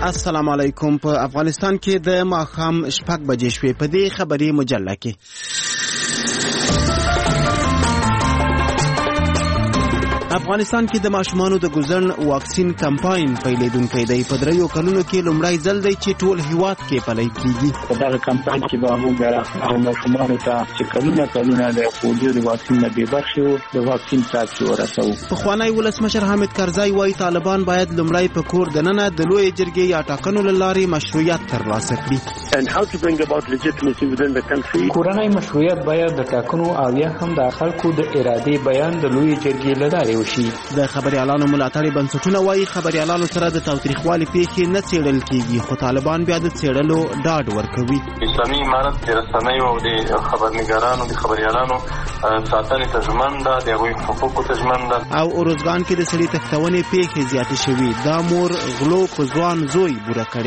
السلام علیکم. په افغانستان کې د ماښام 6 بجې شوې. په دې خبري مجله کې افغانستان کې د ماشومانو د ګوزن واکسین کمپاین پیلېدونکی دی. په دریو کلونو کې لومړی ځل دی چې ټول هیواد کې پلی کیږي. په دغه کمپاین کې به موږ ماشومانو ته چې کلونه د پولیو د واکسین نه بې برخې وو د واکسین ساعت کې ورسوو. پخوانی ولسمشر حامد کرزی وایي طالبان باید لومړی په کور دننه د لویې جرګې یا ټاکنو له لارې مشروعیت ترلاسه کړي. کورنۍ مشروعیت باید د ټاکنو او یا هم د خلکو د ارادې بیان د لویې جرګې له لارې د خبريالانو ملاتړي بنسټونه وایي خبريالانو سره د تاوتریخوالي پیښې نه څېړل کیږي، خو طالبان بیا د څېړلو ډاډ ورکوي. اسلامي امارت د رسنیو او د خبرنګارانو د خبريالانو ساتنې ته ژمن ده، د هغوی حقوقو ته ژمن ده. او اروزګان کې د سړي تښتونې پیښې زیاتې شوي. دا مور غلو په ځوان زوی بوره کړي.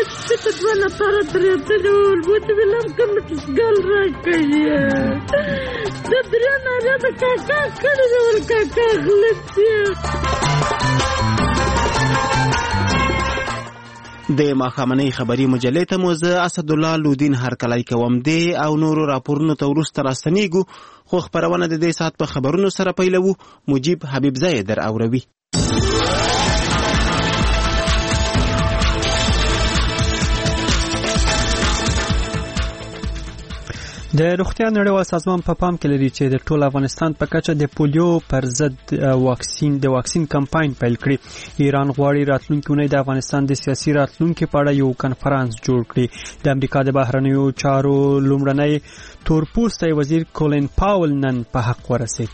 د ماښامنۍ خبري مجلې ته مو زه اسدالله لودین هرکلی کوم. دی او نورو راپورونو ته وروسته راستنیږو، خو خبرونه د دې ساعت په خبرونو سره پیلوو. مجیب حبیبزی در اوروي. د روغتیا نړیوال سازمان په پام کې لري چې د ټول افغانستان په کچه د پولیو پر ضد واکسین کمپاین پیل کړي. ایران غواړي راتلونکي اونۍ د افغانستان د سیاسي راتلونکي په اړه یو کنفرانس جوړ کړي. د امریکا د بهرنیو چارو لومړنی تورپوستی وزیر کولین پاول نن په حق ورسید.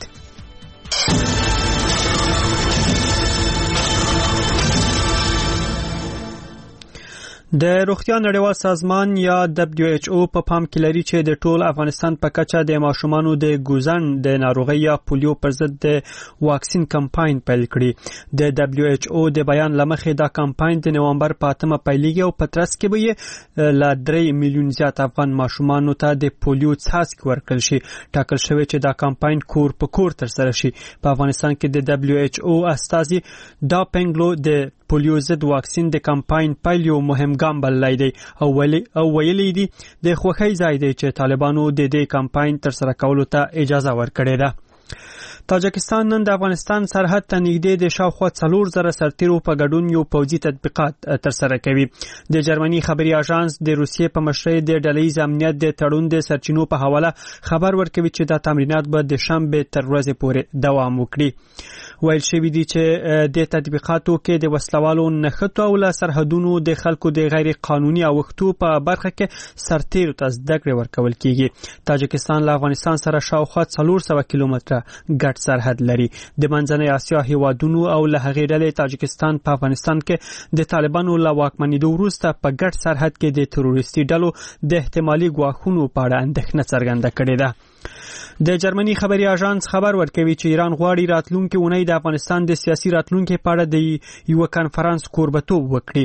د روغتیا نړیوال سازمان یا WHO په پام کې لري چې د ټول افغانستان په کچه د ماشومانو د ګوزن د ناروغۍ یا پولیو پر ضد د واکسین کمپاین پیل کړي. د WHO د بیان لمخې دا کمپاین د نومبر په 8 پیلېږي او په ترڅ کې به له 3 میلیون زیات افغان ماشومانو ته د پولیو څاڅکي ورکړل شي. ټاکل شوی چې دا کمپاین کور په کور ترسره شي. په افغانستان کې د WHO استازي دا پنګلو د پولیو ضد واکسین د کمپاین پیل یو مهم ګام بللی دی او ویلي دی د خوښۍ ځای دی چې طالبانو د دې کمپاین ترسره کولو ته اجازه ورکړې ده. تاجکستان نن د افغانستان سرحد ته نږدې د شاوخوا 4000 سرتیرو په ګډون یو پوځي تطبیقات ترسره کوي. د جرمني خبري اژانس د روسیې په مشرۍ د ډلهیز امنیت د تړون د سرچینو په حواله خبر ورکوي چې دا تمرینات به د شنبه تر ورځې پورې دوام وکړي. ویل شوی دی چې د تطبیقاتو کې د وسلوالو نښتو او له سرحدونو د خلکو د غیر قانوني اوښتو په برخه کې سرتیرو ته زده کړې ورکول کیږي. تاجکستان له افغانستان سره شاوخوا 400 کیلومتره ګډ سرحد لري. د منځنۍ اسیا هیوادونو او له هغې ډلې تاجکستان په افغانستان کې د طالبانو له واکمنېدو وروسته په ګډ سرحد کې د تروریستي ډلو د احتمالي ګواښونو په اړه اندېښنه څرګنده کړې ده. د جرمني خبري اژانس خبر ورکوي چې ایران غواړي راتلونکي اونۍ د افغانستان د سیاسي راتلونکي په اړه د یو کنفرانس کوربتوب وکړي.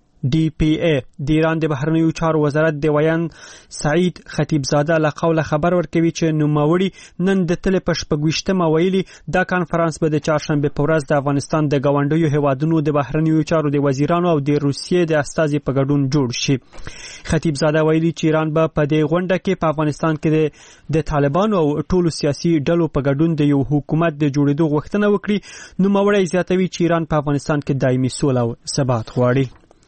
DPA د ایران د بهرنیو چارو وزارت د ویان سعید خطیبزاده له قوله خبر ورکوي چې نوموړي نن د تل په 28مه ویلي دا کانفرنس به د چهارشنبه په ورځ د افغانستان د گاونډیو هیوادونو د بهرنیو چارو د وزیرانو او د روسیې د استازي په ګډون جوړ شي. خطیبزاده ویلي چې ایران به په دې غونډه کې په افغانستان کې د طالبانو او ټولو سیاسي ډلو په ګډون د یو حکومت د جوړېدو غوښتنه وکړي. نوموړي زیاتوي چې ایران په افغانستان کې دایمي سوله او ثبات غواړي.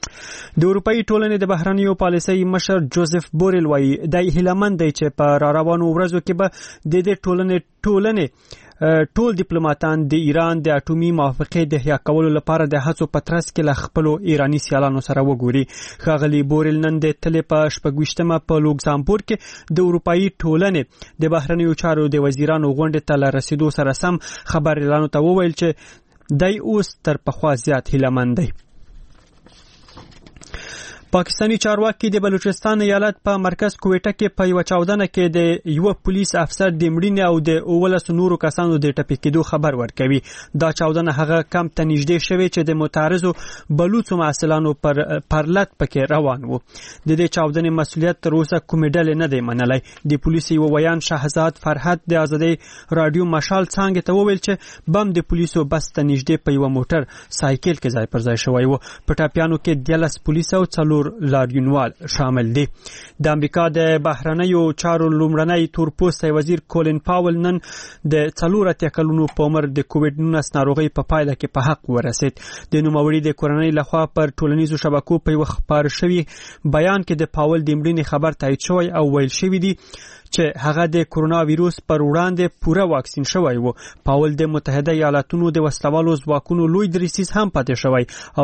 د اروپאי ټولنې د بهرنیو پالیسۍ مشر جوزف بوریل وایي د هیلمن دی چې په راروانو ورځو کې به د دې ټولنې ټول ډیپلوماټان د ایران د اټومي موافقې د احیا کولو لپاره د هڅو په ترڅ کې له خپلو ایراني سیالانو سره وګوري. ښاغلي بوریل نن د تلې په 28مه په لوکزامبورګ کې د اروپאי ټولنې د بهرنیو چارو د وزیرانو غونډې ته له رسیدو سره سم خبريالانو ته وویل چې دای اوس تر پخوا زیات هیلمن دی. پاکستانی چارواکي د بلوچستان ایالت په مرکز کوټه کې په یو چاودنه کې د یو پولیس افسر د مړینې او د 19 نورو کسانو د ټپي کېدو خبر ورکوي. دا چاودنه هغه کم ته نږدې شوې چې د معترضو بلوچو محصلانو پرلط پکې روان وو. د دې چاودنې مسؤلیت تر اوسه کومې ډلې نه دی منلی. د پولیسو یو ویان شهزاد فرحت د ازادي رادیو مشال څنګه ته وویل چې بم د پولیسو بس ته نږدې په یو موټر سایکل کې ځای پر ځای شوی وو. په ټاپیانو کې 13 پولیس او 4 لاریونوال شامل دي. د امریکا د بهرنیو چارو لومړنی تورپوستی وزیر کولین پاول نن د 4 کلونو په عمر د کووډ-19 ناروغي په پایله کې په حق ورسید. د نوموړي د کورنۍ لخوا پر ټولنیزو شبکو په یو خبر شوی بیان کې د پاول د مړینې خبر تایید شوی او ویل شوی دی چې هغه د کرونا ویروس پر وړاندې پوره واکسین شوی وو. پاول د متحده ایالاتونو د وسلوالو ځواکونو لوی دریسیس هم پاتې شوی او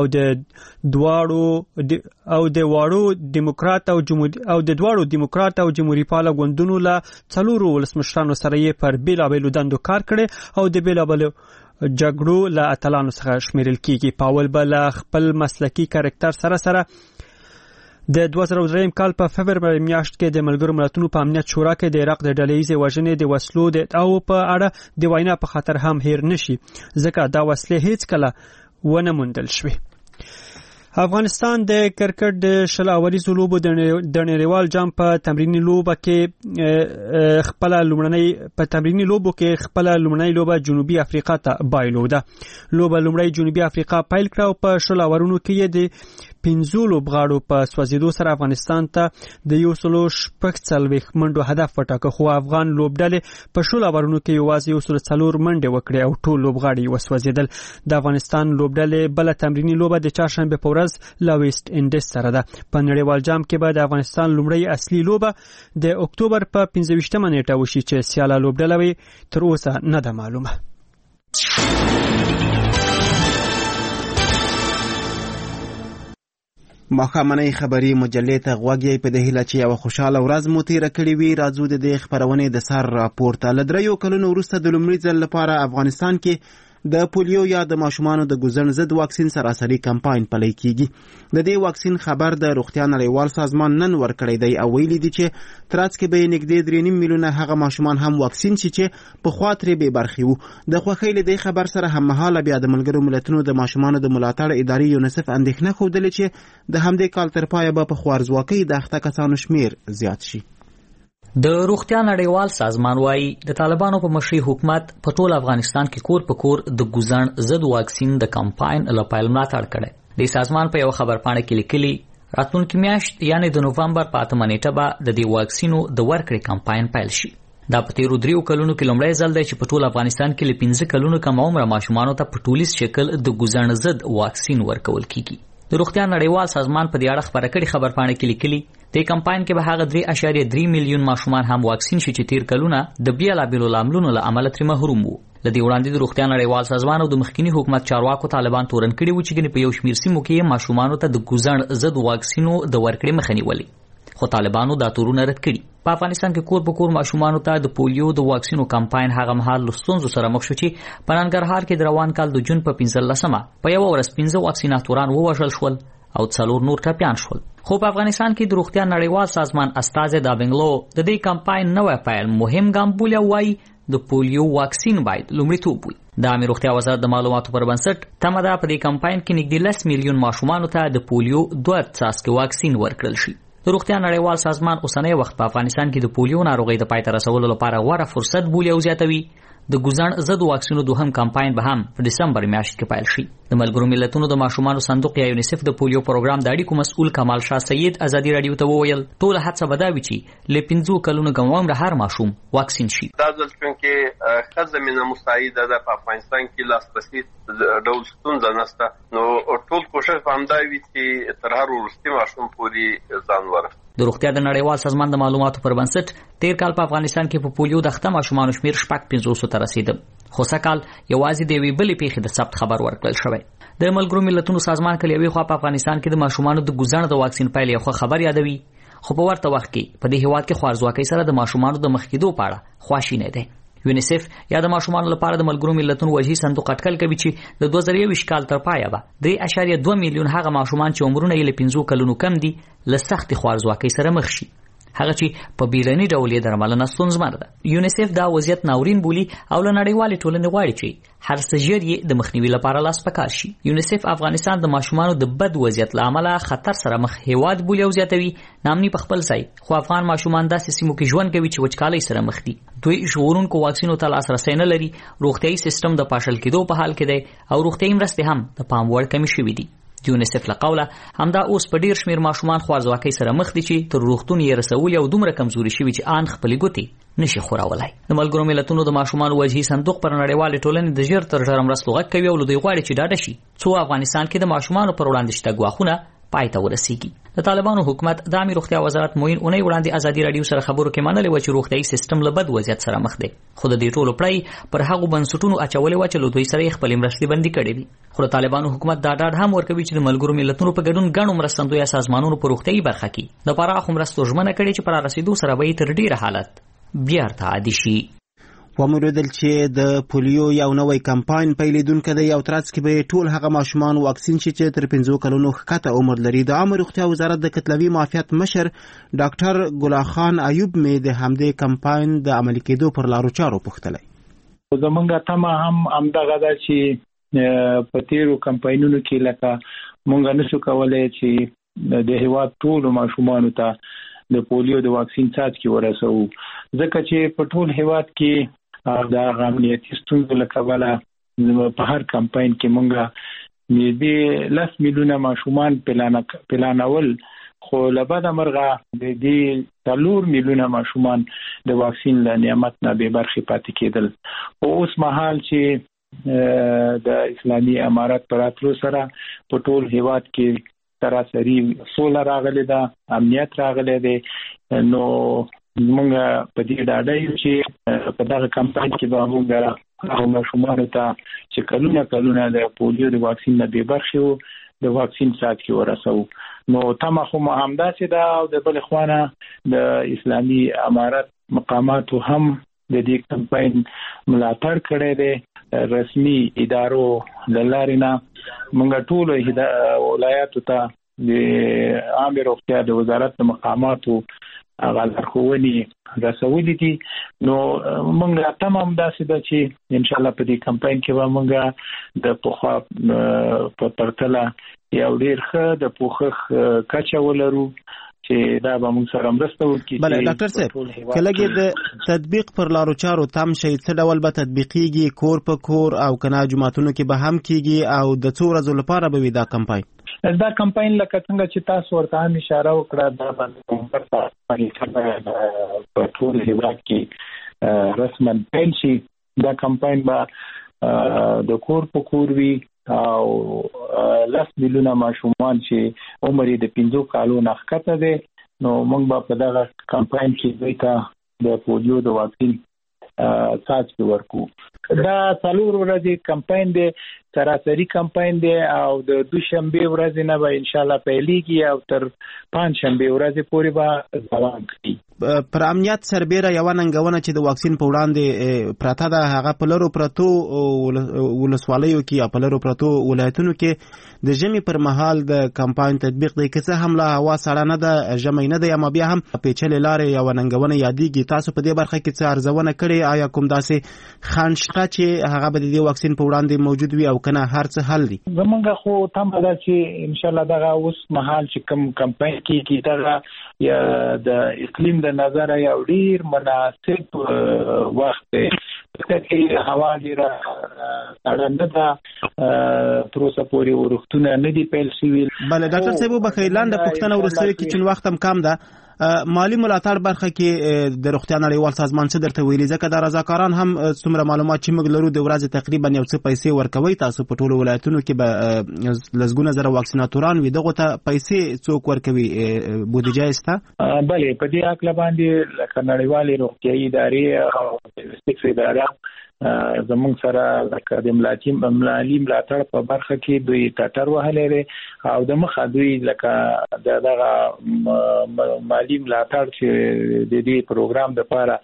د دواړو دیموکرات او جمهوریت پاله ګوندونو له 4 ولسمشرانو سره یې پر بیلابیلو دندو کار کړي او د بیلابیلو جګړو له اتلانو څخه شمیرل کیږي. پاول بل خپل مسلکی کاریکټر سره د 2003 کال په فبرवरी میاشت کې د ملګرو ملتونو په امنیت شورا کې د عراق د ډله‌ایزې وژنې د وسلو د او په اړه د وینا په خاطر هم هیر نشي ځکه دا وسلې هیڅ کله ونه موندل شوې. افغانستان د کرکټ د 20 اوریزو لوبو د نړیوال جام په تمرینی لوبه کې خپل لومړنۍ لوبه جنوبي افریقا ته بایلوده. لوبه لومړی جنوبي افریقا پیل کړه او په 20 اورونو کې د 15 لوبغاړو په سوځیدو سره افغانستان ته د 140 منډو هدف وټاکه. خو افغان لوبډلې په 20 اورونو کې یوازې 104 منډې وکړې او ټول لوبغاړي وسوځیدل. د افغانستان لوبډلې بل تمرینی لوبه د چهارشنبه په ورځ له ویسټ انډیز سره ده. په نړیوال جام کې به د افغانستان لومړی اصلي لوبه د اکتوبر په 15مه نیټه وشي چې سیاله لوبډله تر اوسه نه ده معلومه. ماښامنۍ خبري مجلې ته غوږی په د هیله چې یو خوشاله ورځ مو تیره کړې وي. راځو د دې خبرونې د سر راپورته. له 3 کلونو وروسته د لومړي ځل لپاره افغانستان کې د پولیو یا د ماشومانو د ګوزن ضد واکسین سراسري کمپاین پلی کیږي. د دې واکسین خبر د روغتیا نړیوال سازمان نن ورکړی دی او ویلي دي چې ترڅ کې به نږدې 3.5 میلیونه هغه ماشومان هم واکسین شي چې په خوا ترې بې برخې وو. د خوښۍ له دې خبر سره هممهاله بیا د ملګرو ملتونو د ماشومانو د ملاتړ ادارې یونیسف اندېښنه ښودلې چې د همدې کال تر پایه به په خوارځواکۍ د اخته کسانو شمیر زیات شي. د روغتیا نړیوال سازمان وايي د طالبانو په مشرۍ حکومت په ټول افغانستان کې کور په کور د ګوزن ضد واکسین د کمپاین لپاره ملاتړ کړي. د سازمان په یو خبرپاڼه کې لیکلي راتلونکي میاشت یعنی د نوفمبر په 8 نیټه به د دې واکسینو د ورکړې کمپاین پیل شي. دا په تیرو 3 کلونو کې لومړی ځل دی چې په ټول افغانستان کې له 15 کلونو کم عمره ماشومانو ته په ټولیز شکل د ګوزن ضد واکسین ورکول کیږي. د روغتیا نړیوال سازمان په دې اړه خبره کړې خبرپاڼه کې لیکلي د کمپاین کې به هغه 3.3 میلیون ماشومان هم واکسین شي چې تیر کلونه د بیلابیلو لاملونو له امله تر محروم وو. لدی وړاندې د روغتیا نړیوال سازمان او د مخکینی حکومت چارواکو طالبان تورن کړي و چې ګنې په یو شمیر سیمو کې ماشومانو ته د ګوزن ضد واکسینو د ورکړې مخه نیولې. خو طالبانو دا تورونه رد کړي. په افغانستان کې کور په کور ماشومانو ته د پولیو د واکسینو کمپاین هغه مهال لستونزو سره مخ شو چې په ننګرهار کې د روان کال د جون په 15مه په یو ورځ 15 واکسیناتوران ووژل شول او 4 نور ټپیان شول. خو په افغانستان کې د روغتیا نړیوال سازمان استاذ دا بنگلو د دې کمپاین نوې پیل مهم ګام بولی وای د پولیو واکسین باید لومړیتوب وي. د عامه روغتیا وزارت د معلوماتو پر بنسټ تمه ده په دې کمپاین کې نږدې 10 میلیون ماشومانو ته د پولیو 2 څاڅکي واکسین ورکړل شي. د روغتیا نړیوال سازمان اوسنی وخت په افغانستان کې د پولیو ناروغي د پای ته رسولو لپاره غوره فرصت بولی او زیاتوي. د ګوزن ضد واکسینو دوهم کمپاین به هم په دسمبر میاشت کې پیل شي. د ملګرو ملتونو د ماشومانو صندوق یا یونیسف د پولیو پروګرام د اړیکو مسؤل کمال شاه سید ازادي رادیو ته وویل ټول هڅه به دا وي چې له 15 کلونو کم عمر هر ماشوم واکسین شي. دا ځل چې ښه زمینه مساعده ده په افغانستان کې لاسرسي ډول ستونزه نشته نو ټول کوشش همدا وي چې تر هر وروستي ماشوم پورې ځان ورسوي. د روغتیا د نړیوال سازمان د معلوماتو پر بنسټ تیر کال په افغانستان کې په پولیو د اخته ماشومانو شمیر 500 ته رسیده. خو سکهال یوازې د وی بلې پیښې د ثبت خبر ورکړل شوی. د ملګرو ملتونو سازمان کله یوې خوا په افغانستان کې د ماشومانو د ګوزن د واکسین پیل یو خبر یادوي. خو په ورته وخت کې په دې هیواد کې خوارځواکۍ سره د ماشومانو د مخ کېدو په اړه خواشینه ده. یونیسف یا د ماشومان لپاره د ملګرو ملتونو وجهي صندوق اټکل کوي چې د 2020 کال تر پایه به 3.2 میلیون هغه ماشومان چې عمرونه یې له 5 کلونو کم دي له سخت خوارځواکۍ سره مخ شي، هغه چې په بیړني ډول یې درملنه ستونزمنه ده. یونیسف دا وضعیت ناورین بولي او له نړیوالې ټولنې غواړي چې هر څه ژر یې د مخنیوي لپاره لاس پکار شي. یونیسف افغانستان د ماشومانو د بد وضعیت له امله خطر سره مخ هیواد بولي او زیاتوي نامني په خپل ځای، خو افغان ماشومان داسې سیمو کې ژوند کوي چې وچکالۍ سره مخ دي. دوی شعورونکو واکسینو ته لاسرسی نه لري، روغتیايي سیستم د پاشل کېدو په حال کې دی او روغتیايي مرستې هم د پام وړ کمې شوې دي. یونیسف له قوله همدا اوس په ډیر شمیر ماشومان خوارځواکۍ سره مخ دي چې تر روغتون یې رسولي او دومره کمزوري شوي چې آن خپلې ګوتې نشي خوراولای. د ملګرو ملتونو د ماشومانو وجهي صندوق پر نړیوالې ټولنې د ژر تر ژره مرستو غږ کوي او له دوی غواړي چې ډاډه شي څو افغانستان کې د ماشومانو پر وړاندې شته ګواښونه پای ته ورسیږي. د طالبانو حکومت د عامه روغتیا وزارت موین اونۍ وړاندې ازادي رادیو سره خبرو کې منلې و چې روغتیايي سیستم له بد وضعیت سره مخ دی، خو د دې ټولو پړی پر هغو بنسټونو اچولې و چې له دوی سره خپل مرستې بندي کړې وي. خو د طالبانو حکومت دا ډاډ هم ورکوي چې د ملګرو ملتونو په ګډون ګڼو مرستندویه سازمانونو په روغتیايي برخه کې د پراخو مرستو ژمنه کړې چې پر رسیدو سره به تر ډیره حالت بیا عادي شي. وموریدل چې د پولیو یو نوې کمپاین پیلېدونکی دی او ترڅ کې به ټول هغه ماشومان واکسین چې تر 5 کلونو ښکته عمر لري. د عامه روغتیا وزارت د کتلوي معافیت مشر ډاکټر ګلاخان ایوب مې د همدې کمپاین د عملي کېدو پر لارو چارو پوښتلی. زمونږ تمه هم همدغه ده چې په تیرو کمپاینونو کې لکه مونږ نشو کولای چې د هیواد ټول ماشومانو ته د پولیو د واکسین څاڅکي ورسوو، ځکه چې په ټول هیواد کې دا امنیتي ستونزو له کبله په هر کمپاین کې مونږه د 10 میلیونه ماشومان پلانول، خو له بده مرغه د دې 4 میلیونه ماشومان د واکسین له نعمت نه بې برخې پاتې کېدل. او اوس مهال چې د اسلامي امارت پر اترو سره په ټول هیواد کې سراسری سوله راغلی ده، امنیت راغلی دی، نو مونږ په دې ډاډه یو چې په دغه کمپاین کې به مونږ هغو ماشومانو ته چې کلونه د پولیو د واکسین نه بې برخې وو د واکسین څاڅکي ورسوو. نو تمه خو همداسې ده او د بلې خوا د اسلامي امارت مقاماتو هم د دې کمپاین ملاتړ کړی دی. رسمي ادارو له لارې نه مونږ ټولو ولایاتو ته د عامه روغتیا د وزارت د مقاماتو هغه لارښوونې رسولې دي. نو مونږ تمه همداسې ده چې ان شاء الله په دې کمپاین کې به مونږ د پخوا په پرتله یو ډېر ښه د پوښښ کچه ولرو چې دا به موږ سره مرسته وکړي. بله ډاکټر صاحب که لږ د تطبیق پر لارو چارو تم شي څه ډول به تطبیقیږي، کور په کور او که نه جوماتونو کې به هم کیږي او د څو ورځو لپاره به وي دا کمپاین؟ دا کمپاین لکه څنګه چې تاسو ورته هم اشاره وکړه دا باندې په ټول هیواد کې رسما پیل شي. دا کمپاین به د کور په کور وي او 10 میلیونه ماشومان چې عمر یې د 5 کالو نه ښکته دی، نو موږ به په دغه کمپاین کې دوی ته د پولیو د واکسین څاڅکي ورکوو. دا 4 ورځې کمپاین دی، سراسری کمپاین دی او د دوشنبه ورځې نه به ان شاء الله پیلېږي او تر پنځشنبه ورځې پورې به دوام کوي. پر امنیت سربېره یوه ننګونه چې د واکسین په وړاندې پرته ده هغه په لرو پرتو ولسوالیو کې یا په لرو پرتو ولایتونو کې د ژمي پر مهال د کمپاین تطبیق دی. که څه هم لا هوا سړه نه ده، ژمی نه دی، اما بیا هم پیچلې لارې یوه ننګونه یادېږي. تاسو په دې برخه کې څه ارزونه کړې؟ آیا کوم داسې خنډ شته چې هغه به د دې واکسین په وړاندې موجود وي او که نه هر څه حل دي؟ زمونږ خو تمه ده چې ان شاء الله دغه اوس مهال چې کوم کمپاین کې دغه یا د اقلیم د نظر یو ډیر مناسب وخت دی، چې هوا ډیره سړه نه ده، تر اوسه پورې ورښتونه نه دي پیل شوي. بله ډاکټر صاحب وبخئ لنډه پوښتنه وروستۍ کې چون وخت هم کم ده. مالی ملاتړ برخه کې د روغتیا نړیوال سازمان څه درته ویلي؟ ځکه دا رضاکاران هم څومره معلومات چې موږ لرو د ورځې تقریبا یو څه پیسې ورکوي. تاسو په ټولو ولایتونو کې به لسګونه زره واکسیناتوران وي، دغو ته پیسې څوک ورکوي؟ بودیجه شته؟ بله، په دې هکله باندې لکه نړیوالې روغتیايي ادارې او سټیټس اداره زمونږ سره لکه د مالي ملاتړ په برخه کې دوی ټټر وهلی دی او د مخه دوی لکه دغه مالي ملاتړ چې د دې پروګرام لپاره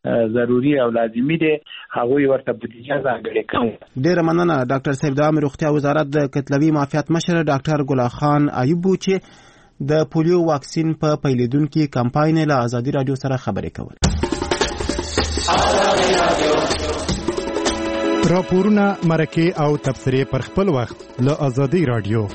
ضروري او لازمي دي هغه ورته بودیجه ځانګړې کړي. ډیره مننه ډاکټر صاحب. د عامه روغتیا وزارت د کتلوي معافیت مشر ډاکټر ګل خان ایوب چې د پولیو واکسین په پیلېدونکي کمپاین له ازادي رادیو سره خبرې کول. راپورونه مرکه او تبصرې پر خپل وخت له ازادي رادیو.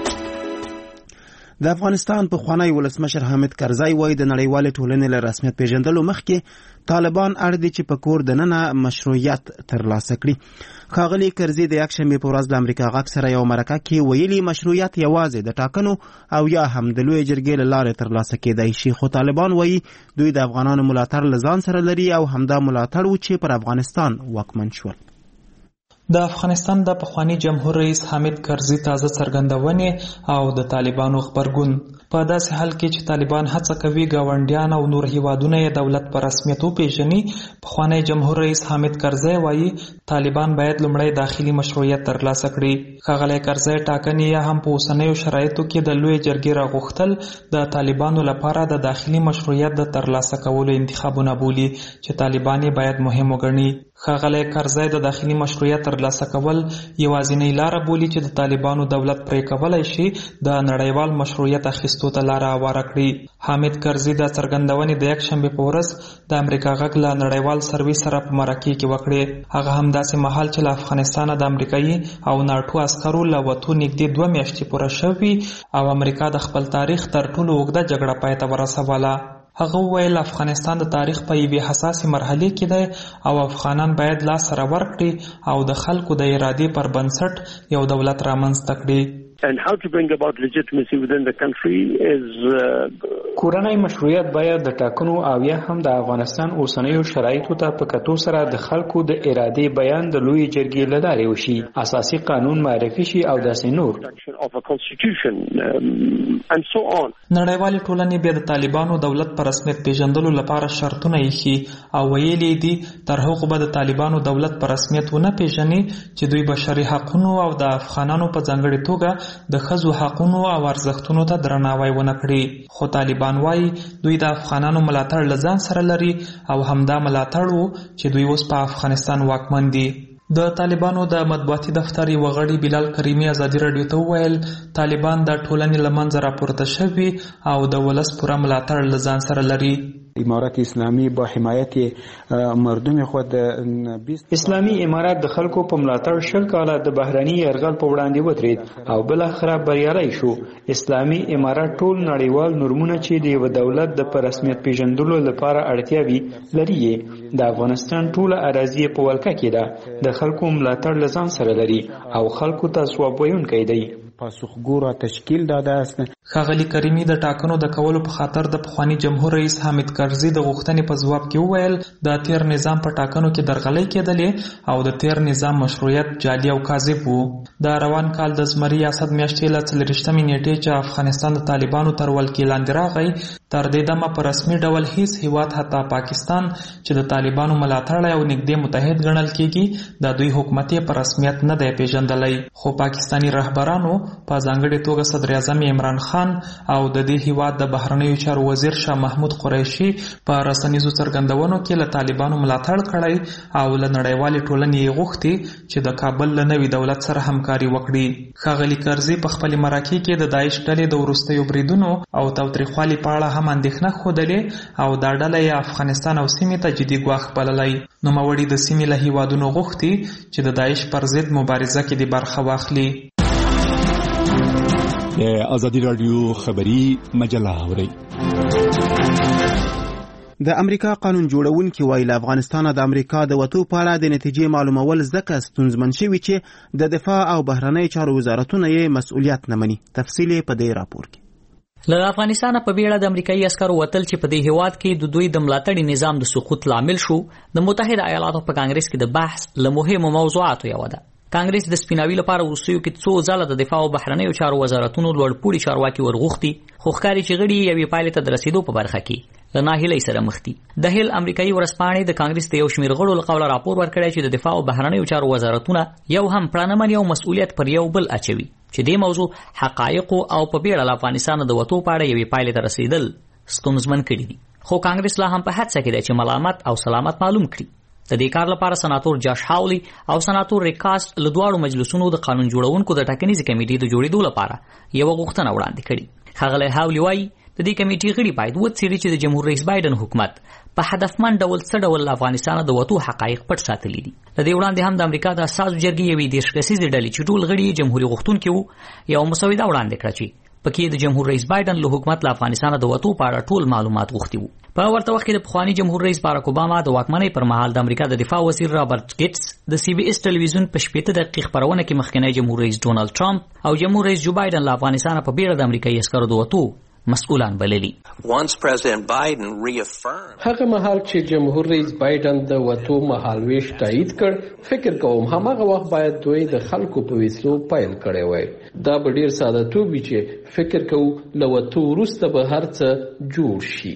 د افغانستان پخوانی ولسمشر حامد کرزی وایي د نړیوالې ټولنې له رسمیت پیژندلو مخکې طالبان اړ دي چې په کور دننه مشروعیت ترلاسه کړي. ښاغلي کرزي د یکشنبې په ورځ د امریکا غږ سره یو مرکه کې ویلي مشروعیت یوازې د ټاکنو او یا هم د لویې جرګې له لارې ترلاسه کېدای شي، خو طالبان وایي دوی د افغانانو ملاتړ له ځان سره لري او همدا ملاتړ و چې پر افغانستان واکمن شول. د افغانستان د پخوانی جمهور رئیس حامد کرزي تازه څرګندونې او د طالبانو خبرګون په داسې حال کې چې طالبان هڅه کوي ګاونډیان او نور هیوادونه یې دولت په رسمیت وپیژني، پخوانی جمهور رئیس حامد کرزي وایي طالبان باید لومړی داخلي مشروعیت ترلاسه کړي. ښاغلی کرزي ټاکنې یا هم په اوسنیو شرایطو کې د لوی جرګې راغوښتل د طالبانو لپاره د داخلي مشروعیت د ترلاسه کولو انتخابونه بولي چې طالبان یې باید مهم وګڼي. ښاغلی کرزي د داخلي مشروعیت ترلاسه کول یوازینۍ لاره بولي چې د طالبانو دولت پرې کولی شي د نړیوال مشروعیت اخیستو ته لاره هواره کړي. حامد کرزي د څرګندونې د یکشنبې په ورځ د امریکا غږ له نړیوال سرویس سره په مرکې کې وکړې. هغه همداسې مهال چې له افغانستانه د امریکایي او ناټو عسکرو له وتو نږدې 2 میاشتې پوره شوي او امریکا د خپل تاریخ تر ټولو اوږده جګړه پای ته ورسوله. هغه وویل افغانستان د تاریخ په یوې حساسې مرحلې کې دی او افغانان باید لاس سره ورکړي او د خلکو د ارادې پر بنسټ یو دولت رامنځته کړي. And how to bring about legitimacy within the country is کورنۍ مشروعیت باید د ټاکنو او یا هم د افغانستان اوسنیو شرایطو ته په کتو سره د خلکو د ارادې بیان د لوی جرګې له لارې وشي، اساسي قانون معرفي شي او داسې نور. نړیوالې ټولنې بیا د طالبانو دولت په رسمیت پیژندلو لپاره شرطونه ایښي او ویلي دي تر هغو به د طالبانو دولت په رسمیت ونه پیژني چې دوی بشري حقونو او د افغانانو په ځانګړې توګه د ښځو حقونو او ارزښتونو ته درناوی ونه کړي. خو طالبان وایي دوی د افغانانو ملاتړ له ځان سره لري او همدا ملاتړ و چې دوی اوس په افغانستان واکمن دي. د طالبانو د مطبوعاتي دفتر یو غړي بلال کریمي ازادي رادیو ته وویل طالبان د ټولنې له منځه راپورته شوي او د ولس پوره ملاتړ له ځان سره لري. امارت اسلامی با حمایت مردم خود اسلامی امارت د خلکو په ملاتړ 20 کاله د بهرني یرغل په وړاندې ودرېد او بل اخره بریالي شو. اسلامی امارت ټول نړیوال نورمونه چې د یو دولت د رسمیت پیژندلو لپاره اړتیا وي لري. د افغانستان ټول اراضي په ولکه کې ده، د خلکو ملاتړ لزان سره لري او خلکو ته ځواب ویونکی دی. پاسخګوره تشکیل داده است. ښاغلي کریمي د ټاکنو د کولو په خاطر د پخوانی جمهور رئیس حامد کرزي د غوښتنې په ځواب کې وویل د تیر نظام په ټاکنو کې درغلۍ کېدلې او د تیر نظام مشروعیت جعلي او کاذب وو. د روان کال د زمري ریاست میاشتې له 24 نیټې چې افغانستان د طالبانو تر ولکې لاندې راغی تر دې دمه په رسمي ډول هیڅ هیواد حتی پاکستان چې د طالبانو ملاتړی او نږدې متحد ګڼل کېږي د دوی حکومت یې په رسمیت نه دی پیژندلی. خو پاکستانی رهبرانو په ځانګړې توګه صدر اعظم عمران خان او د دې هیواد د بهرنیو چارو وزیر شاه محمود قریشي په رسنیزو څرګندونو کې له طالبانو ملاتړ کړی او له نړیوالې ټولنې یې غوښتي چې د کابل له نوي دولت سره همکاري وکړي. ښاغلي کرزي په خپلې مرکې کې د داعش ډلې د وروستیو بریدونو او تاوتریخوالي په اړه هم اندېښنه ښودلې او دا ډله یې افغانستان او سیمې ته جدي ګواښ بللی. نوموړي د سیمې له هیوادونو غوښتي چې د داعش پر ضد مبارزه کې د برخه واخلي. ازادي رادیو خبری مجله اوري. د امریکا قانون جوړونکي وایي له افغانستانه د امریکا د وتو په اړه د نتیجې معلومول ځکه ستونزمن شوي چې د دفاع او بهرنۍ چارو وزارتونه یې مسؤلیت نه مني. تفصیل په دې راپور کې. له افغانستانه په بیړه د امریکایي عسکرو وتل چې په دې هیواد کې د دوی د ملاتړي نظام د سقوط لامل شو د متحده ایالاتو په کانګرس کې د بحث له مهمو موضوعاتو یو ده. کانګرس د سپیناوي لپاره وروستیو کې څو ځله د دفاع او بهرنیو چارو وزارتونو لوړپوړي چارواکي ورغوښتي خو ښکاري چې غړي یوې پایلې ته د رسیدو په برخه کې له ناهیلۍ سره مخ دي. د هیل امریکایي ورځپاڼې د کانګرس د یو شمېر غړو له قوله راپور ورکړی چې د دفاع او بهرنیو چارو وزارتونه یو هم پړانمن یو مسؤلیت پر یو بل اچوي چې دې موضوع حقایق او په بیړه له افغانستان د وتو په اړه یوې پایلې ته رسیدل ستونزمن کړي دي. خو کانګرس لا هم په هڅه کې دی چې ملامت او سلامت معلوم کړي. د دې کار لپاره سناتور جاش هاولي او سناتور ریکاست له دواړو مجلسونو د قانون جوړونکو د ټاکنیزې کمیټې د جوړېدو لپاره یو غوښتنه وړاندې کړې. ښاغلی هاولي وایي د دې کمیټې غړي باید وڅېړي چې د جمهور رئیس بایدن حکومت په هدفمند ډول څه ډول افغانستان د وتو حقایق پټ ساتلي دي. د دې وړاندې هم د امریکا د اساسو جرګې یوې 10 کسیزې ډلې چې ټول غړي جمهوریت غوښتونکي وو یو مسوده وړاندې کړه چې پکې د جمهور رئیس بایدن له حکومت له افغانستان د وتو په اړه ټول معلومات غوښتي وو. په ورته وخت کې د پخوانی جمهور رئیس باراک اوباما د واکمنۍ پر مهال د امریکا د دفاع وزیر رابرټ ګیټس د سی بي اس ټلویزیون په 15 دقیقې خبرونه کې مخکنی جمهور رئیس ډونالد ټرمپ او جمهور رئیس جو بایدن له افغانستان په بیړه د امریکایي عسکرو د وتو مسؤلان بللي. هغه مهال چې جمهور رئیس بایدن د وتو مهالويش تایید کړ، فکر کوم هماغه وخت باید دوی د خلکو په وسلو پیل کړی وای. دا به ډیر ساده توبي چې فکر کوو له وتو وروسته به هر څه جوړ شي.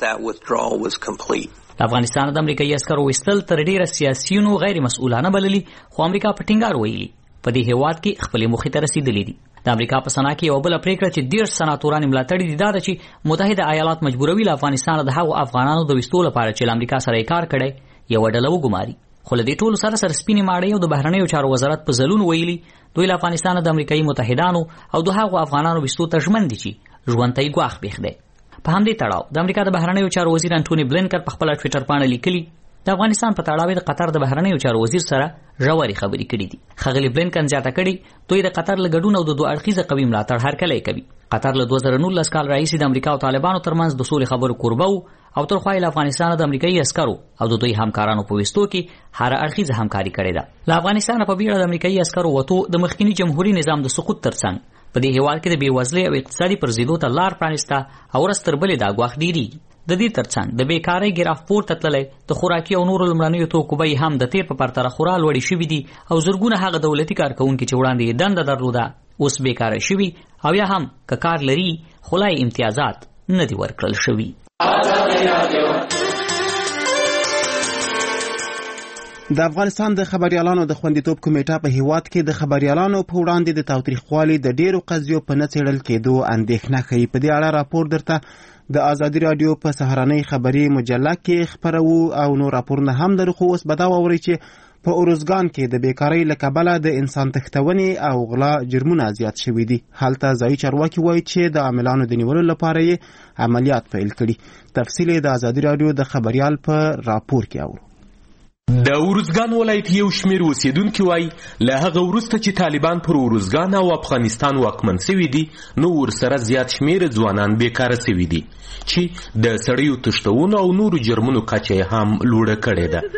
افغانستان د امریکایي عسکرو وستل تر ډیره سیاسيونو غیر مسؤلانه بللي، خو امریکا په ټینګار ویلي په دې هیواد کې خپل موخې ته رسیدلې دي. د امریکا په سنا کې یو بل پریکړه چې 10 سناتوران ملاتړي دي دا چې متحده ایالات مجبوروي له افغانستان د هغو افغانانو د وستو لپاره چې امریکا سره کار کړي یو ډله وګماري. خو له دې ټولو سره سپینې ماړې او د بهرنیو چارو وزارت په ځلون ویلي دوی له افغانستان د امریکایي متحدانو او د هغو افغانانو وستو ته ژمن دي چې ژوند ته یې ګواښ پېښ دی. په همدې تړاو د امریکا د بهرنیو چارو وزیر انټونی بلینکن په خپل ټوئیټر باندې لیکلي د افغانستان په تړاو د قطر د بهرنیو چارو وزیر سره ژورې خبرې کړې دي. ښاغلي بلینکن زیاته کړې دوی د قطر له ګډون او د دوه اړخیزه قوي ملاتړ هرکلی کوي. قطر له 2019 کال راهیسې د امریکا او طالبانو ترمنځ د سولې خبرو کوربه او تر خوا یې له افغانستان د امریکایي عسکرو او د دوی همکارانو په وستو کې هر اړخیزه همکاري کړې ده. له افغانستان په بیړه د امریکایي عسکرو وتو د مخکنی جمهوریت نظام د سقوط ترڅنګ په دې هیواد کې د بېوزلۍ او اقتصادي پرزیدو ته لار پرانیسته او ورستر بلې دا ګواښ ډیریږي. د دې ترڅنګ د بیکارۍ ګراف پورته تللی، د خوراکي او نورو لومړنیو توکو بیې هم د تیر په پرتله خورا لوړې شوي دي او زرګونه هغه دولتي کارکوونکي چې وړاندې یې دنده درلوده اوس بیکاره شوي او یا هم که کار لري خو لا امتیازات نه دي ورکړل شوي. د افغانستان د خبريالانو د خوندیتوب کمیټه په هیواد کې د خبريالانو په وړاندې د تاوتریخوالي د ډیرو قضیو په نه څېړل کېدو اندېښنه ښیي. په دې اړه راپور درته د ازادي رادیو په سهارنۍ خبري مجله کې خبرو او نور راپورونه هم لرو. خو اوس به دا واورئ چې په اروزګان کې د بیکارۍ له کبله د انسان تښتونې او غلا جرمونه زیات شوي دي. هلته ځایي چارواکي وایي چې د عاملانو د نیولو لپاره یې عملیات پیل کړي. تفصیل د ازادي رادیو د خبريال په راپور کې اورو. د اروزګان ولایت یو شمیر اوسیدونکي وایي له هغه وروسته چې طالبان پر اروزګان او افغانستان واکمن شوي دي نو ورسره زیات شمیر ځوانان بیکاره شوي دي چې د سړیو تښتونو او نورو جرمونو کچه یې هم لوړه کړې ده.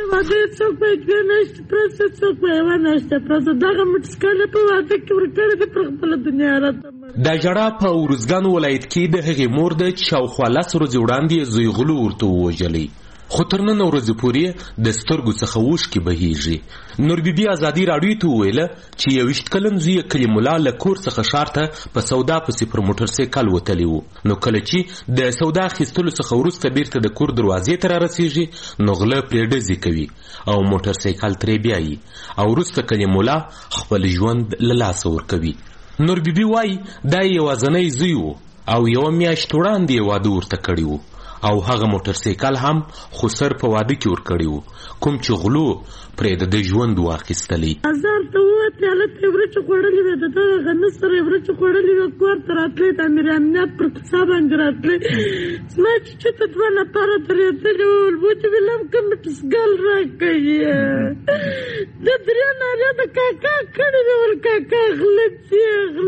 دا ژړا په اروزګان ولایت کې د هغې مور ده چې شاوخوا 10 ورځې وړاندې زوی غلو ورته ووژلی، خو تر نن ورځې پورې د سترګو څخه اوښکې بهیږي. نور بیبي ازادي راډیو ته وویله چې 21 کلن زوی یې کلیم الله له کور څخه ښار ته په سودا پسې پر موټر سایکل وتلی و. نو کله چې د سودا اخیستلو څخه وروسته بیرته د کور دروازې ته رارسیږي نو غله پرې ډزې کوي او موټر سایکل ترې بیایي او وروسته کلیم الله خپل ژوند له لاسه ورکوي. نور بیبي وایي دا یوازنی زوی و او یوه میاشت وړاندې یې واده ورته کړی و او هغه موټر سایکل هم خو سر په واده کې ورکړی و کوم چې غلو پرې د ژوند واخیستلی. ازار ته ووتې هلته یې ورچې خوړلې وې د دغه غني سره یې ورچې خوړلې وې کور ته راتلې د امیر امنیت پر کوڅه باندې راتلې زما چوچو ته 2 نفره درېدلي وو ولبوچې ویل هم کوم ټسګل راکوي د 3 نارې د کاکا کړې وې ول کاکا غلطې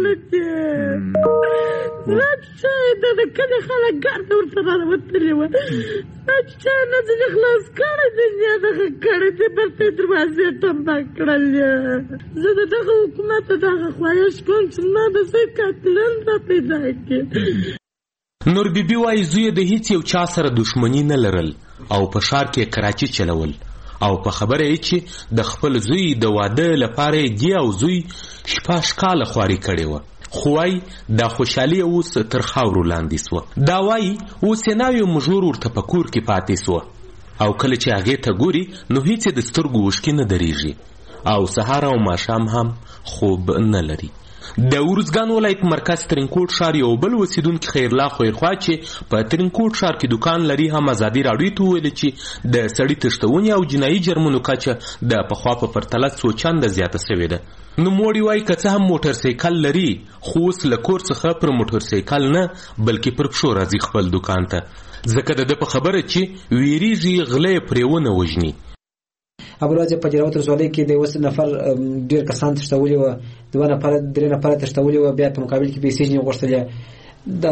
زما چوچو د کلي خلک ګرده ورته راوتلي وه زما چوچو نه ځینې خلاص کړی دی یا دغه کړی دی بلته یې دروازې تمبه کړل. زه د دغه حکومت دغه خواهش کوم چې ما د ځای قاتلان را پیدا کړي. نور بیبي وایي زوی د هیڅ یو چا سره دښمني نه لرل او په ښار کې کراچي چلول او په خبره یې چې د خپل زوی د واده لپاره یې دی او زوی 6 کاله خواري کړې وه. خو وایي دا خوشحالي اوس تر خاورو لاندې سوه. دا وایي اوس یې ناوې مژور ورته په کور کې پاتې سوه او کله چې هغې ته ګوري نو هیڅ د سترګو اوښکې نه درېږي او سهار او ماښام هم خوب نه لري. د ورزګان ولایت مرکز ترینکوټ ښار یو بل اوسیدونکي خیرالله خویرخوا چې په ترینکوټ ښار کې دکان لري هم ازادي راډیو ته وویل چې د سړي تښتونې او جنایي جرمونو کچه د پخوا په پرتله څو چنده زیاته شوې ده. نوموړي وایي که څه هم موټر سایکل لري خو اوس له کور څخه پر موټر سایکل نه بلکې پر پښو راځي خپل دکان ته، ځکه د ده په خبره چې ویریږي غله یې پرې ونه وژني. ابوالوجه په جراوت رسولۍ کې د اوس نفر ډېر کسان تښتولي وو، 2 نفر 3 نفر تښتولي وو، بیا په مقابل کې پیسې ځینې غوښتلې. د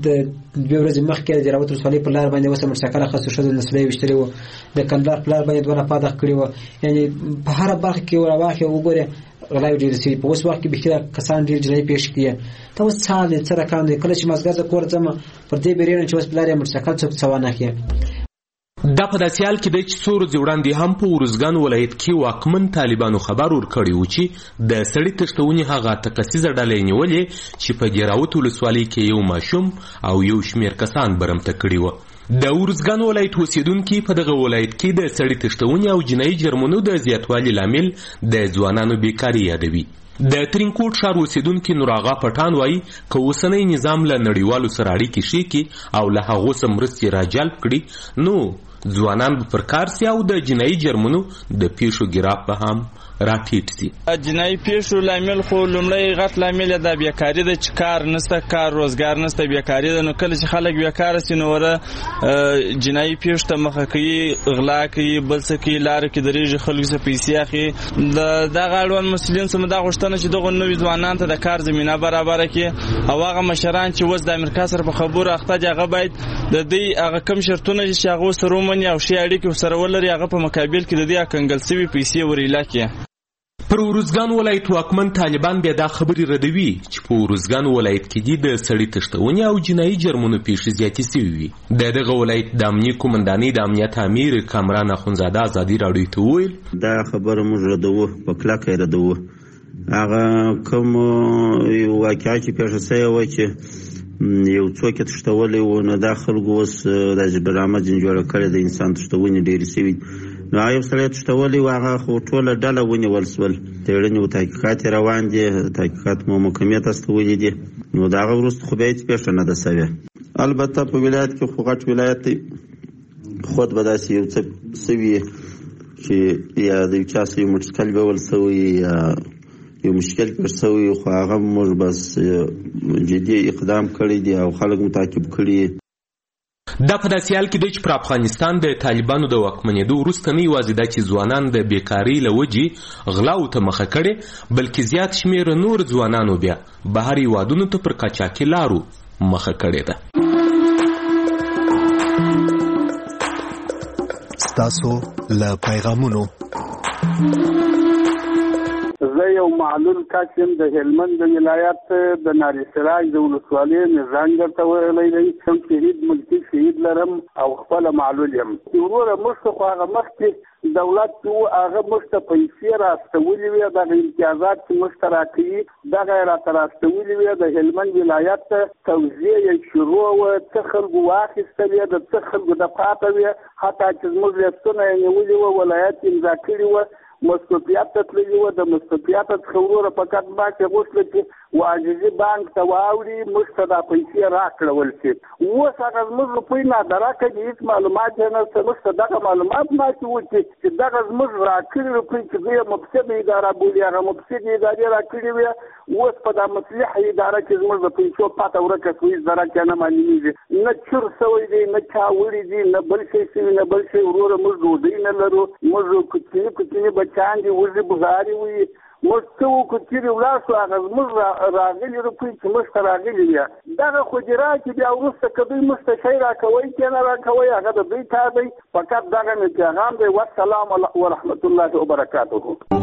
2 ورځې مخکې د جراوت رسولۍ په لار باندې اوس موټرسایکل اخیستو ښځو نسلۍ ویشتلې وو، د کندهار په لار باندې 2 نفر دغه کړي وو. یعنې په هره برخه کې راواخلې وګورې غلاوې ډېرې سوي. په اوس وخت کې بېخي کسان ډېر جنایي پیښې کوي. ته اوس څه حال دی، څه رقم دی؟ کله چې مازدیګر زه کور ځم پر دې بیریږم چې اوس په لار یې موټرسایکل څوک څه ونه کړي. دا په داسې حال کې دی چې څو ورځې وړاندې هم په ورزګان ولایت کې واکمن طالبانو خبر ورکړی و چې د سړي تښتونې هغه تکسیزه ډله یې نیولې چې په ګیراوت ولسوالۍ کې یو ماشوم او یو شمېر کسان برمته کړي وه. د ورزګان ولایت اوسیدونکي په دغه ولایت کې د سړي تښتونې او جنایي جرمونو د زیاتوالي لامل د ځوانانو بیکاري یادوي. د ترینکوټ ښار اوسیدونکي نوراغا پټان وایي که اوسنی نظام له نړیوالو سره اړیکې ښې کړي او له هغو څخه مرستې راجلب کړي نو ځوانان به پر کار سي او د جنایي جرمونو د پیښو ګراف به هم راټیټ سي. جنایي پیښو لامل خو لومړی غټ لامل د بیکاري ده چې کار نشته، کار روزګار نشته، بیکاري ده. نو کله چې خلک بیکاره سي نو وره جنایي پیښو ته مخه کوي، غلا کوي، بل څه کوي، لارو کې درېږي، خلکو څخه پیسې اخلي. د دغه اړوند مسؤلین څخه دا غوښتنه چې دغه نوي ځوانانو ته د کار زمینه برابره کړي او هغه مشران چې اوس د امریکا سره په خبرو اخته دي هغه باید د دې هغه کم شرطونه چې هغه سره ومني او ښې اړیکې ورسره ولري هغه په مقابل کې د دې کنګل سوي پیسې ور ایله کړي. پر ورزګان ولایت واکمن طالبان بیا دا خبرې ردوي چې په ورزګان ولایت کې دي د سړي تښتونې او جنایي جرمونو پیښې زیاتې سوي وي. د دغه ولایت د امنیې قومندانۍ د امنیت امیر کامران اخونزاده ازادي راډیو ته وویل دا خبره موږ ردوو، په کلکه یې ردوو. هغه کوم واقعه چې پیښه سوې وه چې یو څوک یې تښتولی و نو دا خلکو اوس داسې ډرامه ځینې جوړه کړې د انسان تښتونې ډېرې سوي. نو هغه یو سړی تښتولی و، هغه خو ټوله ډله ونیول سول، څېړنې و تحقیقات یې روان دي، تحقیقات مو محکمې ته استولي دي. نو د هغه وروسته خو بیا هېڅ پیښه نه ده سوې. البته په ولایت کې خو غټ ولایت دی، خود به داسې یو څه سوي چې یا د یو چا یو موټرسایکل بیول سوی یا یو مشکل پیښ سوی، خو هغه موږ بس جدي اقدام کړی دی او خلک متعقب کړي. دا په داسې حال کې دی چې پر افغانستان د طالبانو د واکمنېدو وروسته نه یوازې دا چې ځوانان د بیکارۍ له وجې غلاو ته مخه کړې بلکې زیات شمېر نور ځوانانو بیا بهر هېوادونو ته پر قاچاقي لارو مخه کړې ده. ستاسو له پیغامونو زه یو معلول کس یم د هلمند ولایت د ناری سراج د ولسوالۍ میزان درته ویلی دی. کوم شهید ملکي شهید لرم او خپله معلول یم. وروره موږ ته خو هغه مخکې دولت چې و هغه موږ ته پیسې راستولي وې، دغه امتیازات چې موږ ته راکوي دغه یې راته راستولي وې. د هلمند ولایت ته توزیع یې شروع وه، څه خلکو واخیستلې، د څه خلکو د پاته وې، حتی چې زموږ لیستونه یې نیولي وه، ولایت امضا کړي وه، مستوفیات ته تللي وه. د مستوفیات څخه وروره فقط باکې غوښتله چې عاجزي بانک ته واوړي، موږ ته دا پیسې راکړول شي. اوس هغه زموږ روپۍ نادراکه دي، هېڅ معلومات یې نشته. موږ ته دغه معلومات ناکې وو چې دغه زموږ راکړي روپۍ چې دوی یې مفسده اداره بولي، هغه مفسدې ادارې راکړي وې. اوس په دا مصلحه اداره کې زموږ د پیسو پاته ورکه شوې، هېڅ درک یې نه معلومېږي، نه چور سوی دی، نه چا وړي دي، نه بل شی سوي، نه بل شی. وروره موږ ډوډۍ نه لرو، موږ کوچني بچیان دي، وزې بغارې وي. موږ څه وکړو چیرې ولاړ شو، هغه زموږ راغلي روپۍ چې موږ ته راغلي وي دغه خو دې راکړي. بیا وروسته که دوی موږ ته شی راکوئ که نه راکوئ هغه د دوی کار دی. فقط دغه مې پیغام دی. والسلام ورحمة الله وبرکاته.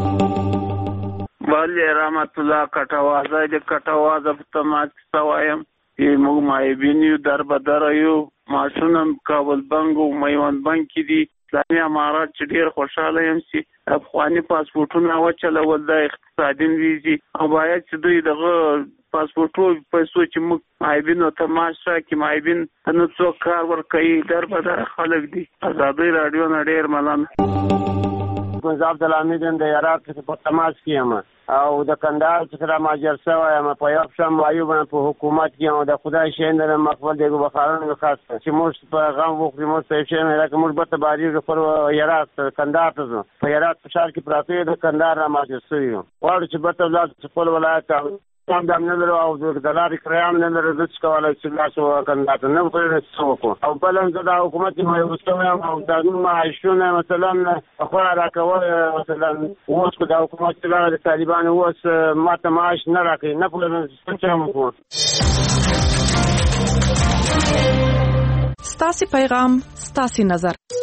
بله رحمت الله کټوازه د کټوازه په تماس سوایم چې موږ مایبین یو در بدر یو ماشونم کابل بنک او میوند بنک کې دي. اسلامي امارات چې ډېر خوشحاله یم چې افغاني پاسپورټونه وچلول د اقتصادي ویزې او باید چې دوی دغه پاسپورټو پیسو چې موږ مایبینو ته معاش راکړي، مایبین ته نه څوک کار ورکوي، در بدر خلک دي. ازادي راډیو نه ډېر مننه. ګلزار عبدالحمید د هرات په تماس کې یم او د کندهار څخه را مهاجر شوی یم په یو شم ایوب په حکومت کې او د خدای شین د مقبول د بخارانو خاص چې موږ په غم وخوري موږ ته شي نه راکه موږ به تباری پر هرات کندهار ته په هرات په شهر کې پراته د کندهار را مهاجر شوی یم واړو چې به تبلاد خپل ولایت هم د امن لرو او د دلاري کرام نه لري د څه کولای چې تاسو کندهار نه پرې څوک او بلن د حکومت مې وستوي او د معاشونه مثلا خو راکول مثلا اوس کو د حکومت د طالبان اوس ماته معاش نه راکړي نه پرې څه مو ستاسو پیغام ستاسو نظر